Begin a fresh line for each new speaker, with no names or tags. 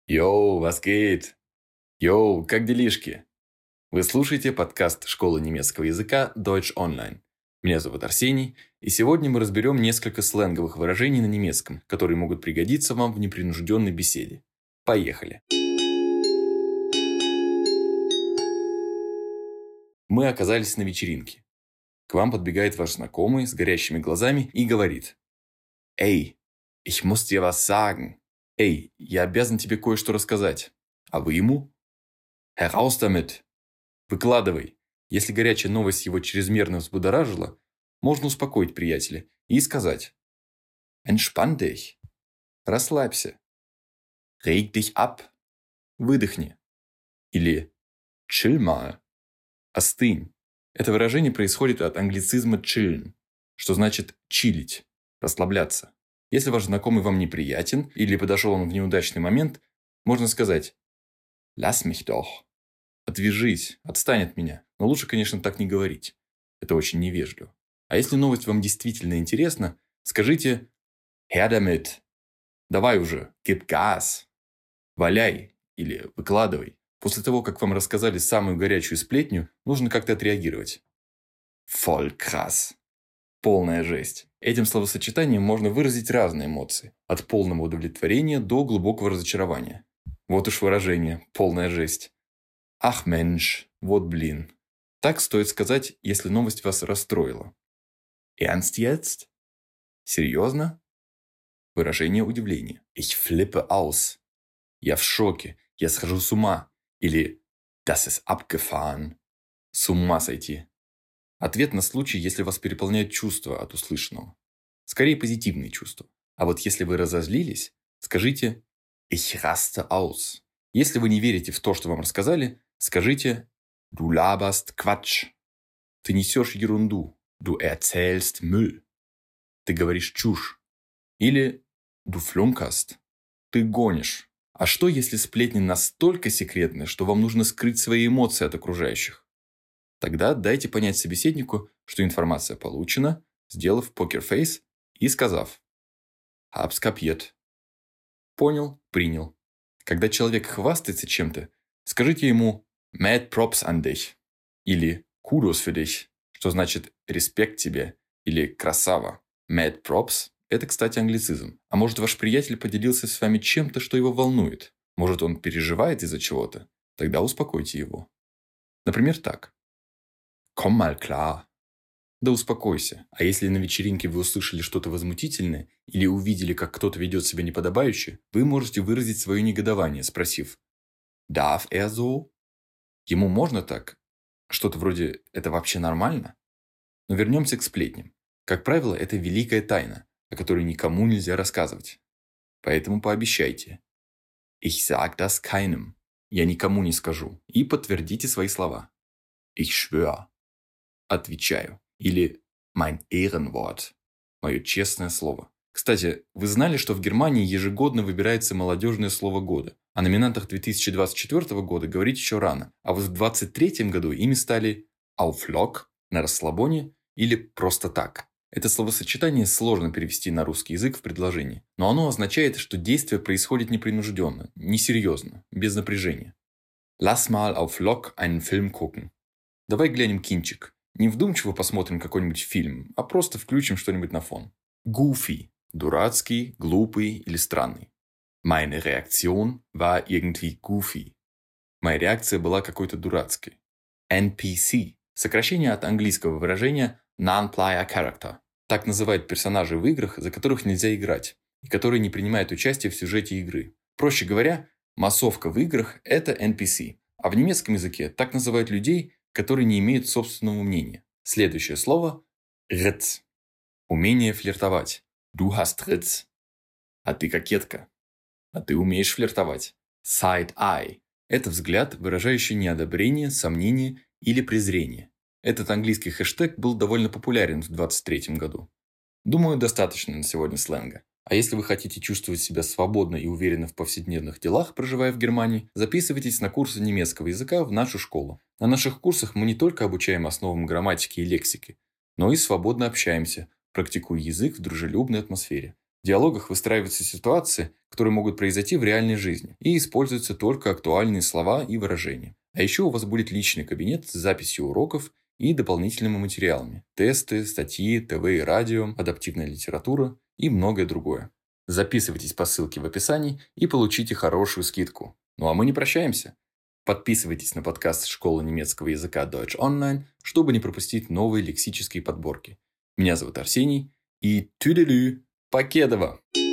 Йоу, was geht? Йоу, как делишки? Вы слушаете подкаст школы немецкого языка Deutsch Online. Меня зовут Арсений, и сегодня мы разберем несколько сленговых выражений на немецком, которые могут пригодиться вам в непринужденной беседе. Поехали! Мы оказались на вечеринке. К вам подбегает ваш знакомый с горящими глазами и говорит: «Эй, ich muss dir was sagen». «Эй, я обязан тебе кое-что рассказать». А вы ему: «Heraus damit». Выкладывай. Если горячая новость его чрезмерно взбудоражила, можно успокоить приятеля и сказать: «Entspann dich». Расслабься. «Reg dich ab». Выдохни. Или «Chill mal». Остынь. Это выражение происходит от англицизма chillen, что значит чилить, расслабляться. Если ваш знакомый вам неприятен или подошел он в неудачный момент, можно сказать: «Lass mich doch». Отвяжись, отстань от меня. Но лучше, конечно, так не говорить. Это очень невежливо. А если новость вам действительно интересна, скажите «Her damit». Давай уже, gib Gas. Валяй или выкладывай. После того, как вам рассказали самую горячую сплетню, нужно как-то отреагировать. Voll krass. Полная жесть. Этим словосочетанием можно выразить разные эмоции. От полного удовлетворения до глубокого разочарования. Вот уж выражение «полная жесть». Ах, Mensch, вот блин. Так стоит сказать, если новость вас расстроила. Ernst jetzt? Серьезно? Выражение удивления. Ich flippe aus. Я в шоке. Я схожу с ума. Или das ist abgefahren. С ума сойти. Ответ на случай, если вас переполняют чувства от услышанного. Скорее позитивные чувства. А вот если вы разозлились, скажите «Ich raste aus». Если вы не верите в то, что вам рассказали, скажите «Du laberst Quatsch». Ты несешь ерунду. «Du erzählst Müll». Ты говоришь чушь. Или «Du flunkerst». Ты гонишь. А что, если сплетни настолько секретны, что вам нужно скрыть свои эмоции от окружающих? Тогда дайте понять собеседнику, что информация получена, сделав покерфейс и сказав «Hab's kapiert». Понял, принял. Когда человек хвастается чем-то, скажите ему «Mad props an dich» или «Kudos für dich», что значит «респект тебе» или «красава». Mad props – это, кстати, англицизм. А может, ваш приятель поделился с вами чем-то, что его волнует? Может, он переживает из-за чего-то? Тогда успокойте его. Например, так. Komm mal klar. Да успокойся. А если на вечеринке вы услышали что-то возмутительное или увидели, как кто-то ведет себя неподобающе, вы можете выразить свое негодование, спросив «Darf er so?» Ему можно так? Что-то вроде «это вообще нормально?» Но вернемся к сплетням. Как правило, это великая тайна, о которой никому нельзя рассказывать. Поэтому пообещайте. Ich sag das keinem. Я никому не скажу. И подтвердите свои слова. Ich schwör. Отвечаю. Или mein Ehrenwort. Мое честное слово. Кстати, вы знали, что в Германии ежегодно выбирается молодежное слово года? О номинантах 2024 года говорить еще рано. А вот в 2023 году ими стали auf Lock, на расслабоне, или просто так. Это словосочетание сложно перевести на русский язык в предложении, но оно означает, что действие происходит непринужденно, несерьезно, без напряжения. Lass mal auf Lock einen Film gucken. Давай глянем кинчик. Не вдумчиво посмотрим какой-нибудь фильм, а просто включим что-нибудь на фон. Goofy. Дурацкий, глупый или странный. Meine Reaktion war irgendwie goofy. Моя реакция была какой-то дурацкой. NPC. Сокращение от английского выражения Non-Player Character. Так называют персонажей в играх, за которых нельзя играть, и которые не принимают участие в сюжете игры. Проще говоря, массовка в играх – это NPC, а в немецком языке так называют людей, которые не имеют собственного мнения. Следующее слово – Ritz. Умение флиртовать. Du hast Ritz. А ты кокетка. А ты умеешь флиртовать. Side-eye. Это взгляд, выражающий неодобрение, сомнение или презрение. Этот английский хэштег был довольно популярен в 2023 году. Думаю, достаточно на сегодня сленга. А если вы хотите чувствовать себя свободно и уверенно в повседневных делах, проживая в Германии, записывайтесь на курсы немецкого языка в нашу школу. На наших курсах мы не только обучаем основам грамматики и лексики, но и свободно общаемся, практикуя язык в дружелюбной атмосфере. В диалогах выстраиваются ситуации, которые могут произойти в реальной жизни, и используются только актуальные слова и выражения. А еще у вас будет личный кабинет с записью уроков и дополнительными материалами. Тесты, статьи, ТВ и радио, адаптивная литература и многое другое. Записывайтесь по ссылке в описании и получите хорошую скидку. Ну а мы не прощаемся. Подписывайтесь на подкаст Школы немецкого языка Deutsch Online, чтобы не пропустить новые лексические подборки. Меня зовут Арсений и тюделю, покедова!